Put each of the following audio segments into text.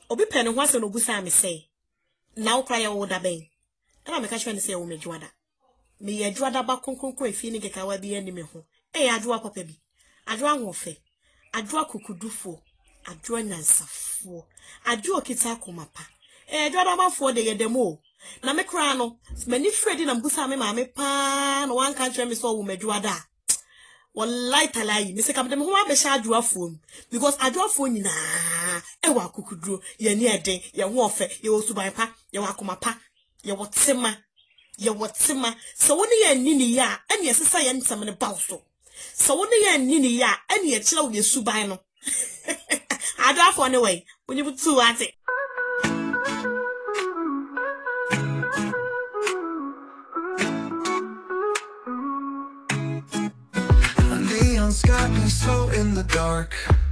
Obi pen wants no busa me say. Now cry oda ben. And I make a friend say o me juada. Me ye juada ba konkronko e fi ni keka wa bi ani me ho. E adwoa papa bi. Adwoa hofe. Adwoa kokudufo. Adwoa nyansafo. Adwoa kita komapa. E juada ba fo de ye demo. Na me kra no, mani Freddy na busa me ma me pa no wan kan me so wo me juada. Wallahi talai me se kam dem ho abesha adwoa fo because adwoa fo nyina e wa kokuduro ye ni eden ye ho ofe ye wo suban pa ye wa komapa ye wotsema so woni ye nini ya ene yesesa ye nsam ne bawso so woni ye nini ya ene ye kira wo ye suban no adwoa fo ne we woni butu ate Got me so in the dark.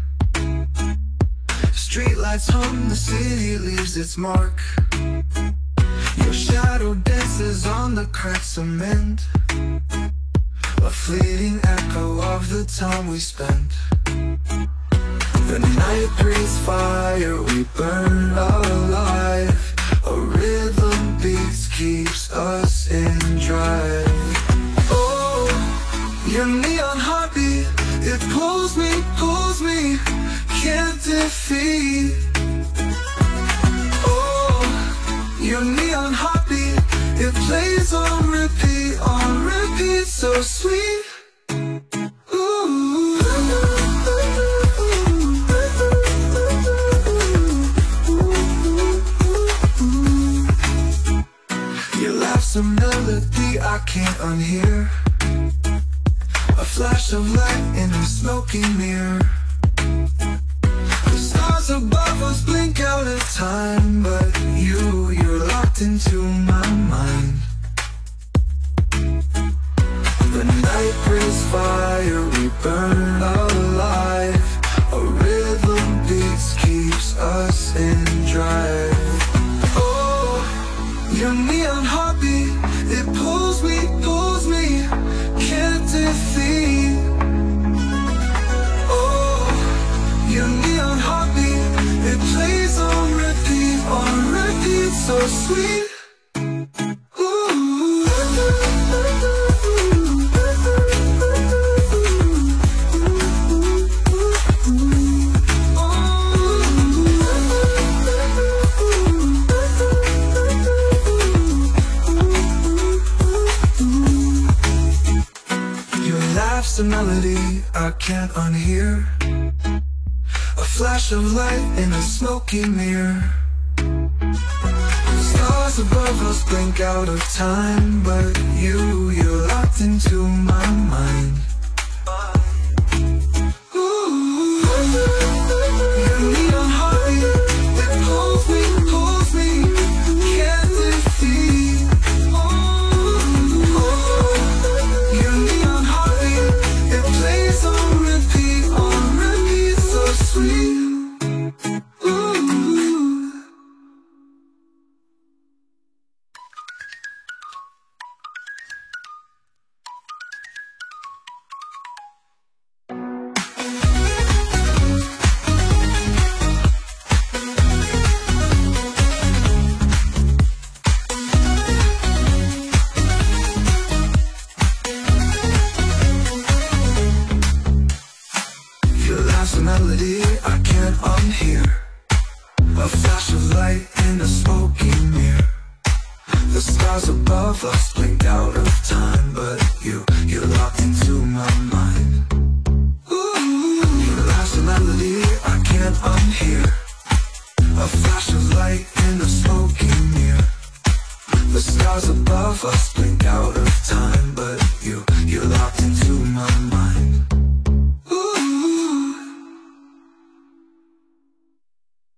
Streetlights hum, the city leaves its mark. Your shadow dances on the cracked cement, a fleeting echo of the time we spent. The night breathes fire, we burn alive. A rhythm beats, keeps us in drive. Oh, your neon heartbeat, it pulls me, can't defeat. Oh, your neon heartbeat, it plays on repeat, so sweet. Ooh. Your laugh's a melody I can't unhear. A flash of light in a smoky mirror. The stars above us blink out of time, but you're locked into my mind. The night breathes fire, we burn alive. A rhythm beats, keeps us in drive. Oh, your neon heartbeat, it pulls me, can't defeat. Oh, your neon heartbeat, it plays on repeat, so sweet. A melody I can't unhear. A flash of light in a smoky mirror. Stars above us blink out of time, but you're locked into my mind. Ooh, your neon heartbeat, it pulls me, can't defeat. Melody I can't unhear. A flash of light in a smoky mirror. The stars above us blinked out of time, but you're locked into my mind. Ooh, your last melody I can't unhear. A flash of light in a smoky mirror. The stars above us blinked out of time, but